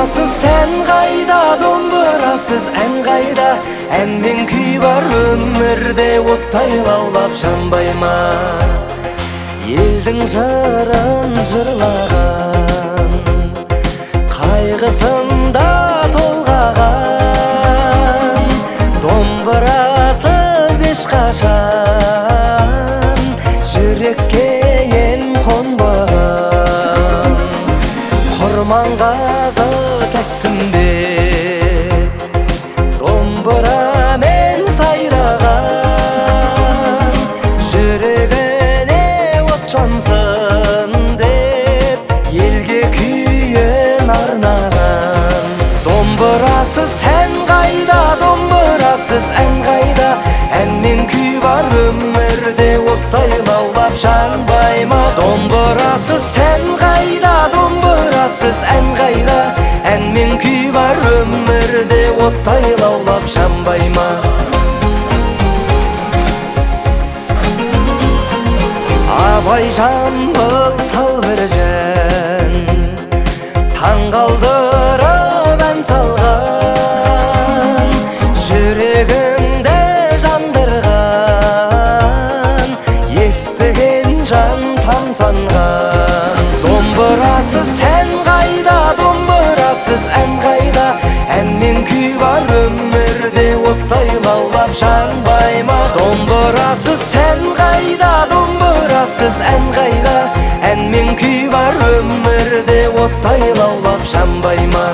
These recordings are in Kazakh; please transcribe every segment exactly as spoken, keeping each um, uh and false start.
Домбырасыз сен қайда, домбырасыз ән қайда? Ән мен күй бар өмірде, оттай лаулап жанбай ма? Елдің жырын жырлаған, қайғысында толғаған, домбырасыз ешқашан жүрекке ен қонбаған. Құрманға тәттім бет, домбырамен сайраған, жүрегіне от жансын деп елге күйін арнаған. Домбырасыз сән қайда, домбырасыз ән қайда? Ән мен күй бар өмірде, оттай лаулап жанбай ма? Домбырасыз сән қайда, домбырасыз ән қайда? Ән мен күй бар өмірде, оттай лаулап жанбай ма? Абай жамбыл сал бір жэн, таң қалдырып ән салған, жүрегімді жандырған, естіген жан тамсанған. Домбырасыз сән қайда, домбырасыз ән қайда? Ән мен күй бар өмірде, оттай лаулап жанбай ма? Домбырасыз сән қайда, домбырасыз ән қайда? Ән мен күй бар өмірде, оттай лаулап жанбай ма?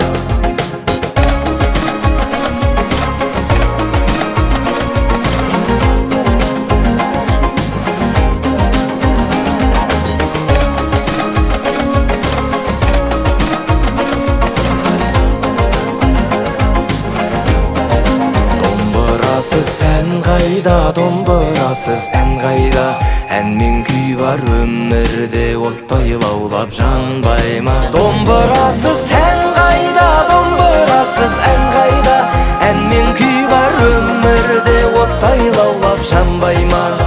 Домбырасыз сән қайда, домбырасыз ән қайда? Ән мен күй бар өмірде, оттай лаулап жанбай ма? Домбырасыз сән қайда, домбырасыз ән қайда? Ән мен күй бар өмірде, оттай лаулап жанбай ма?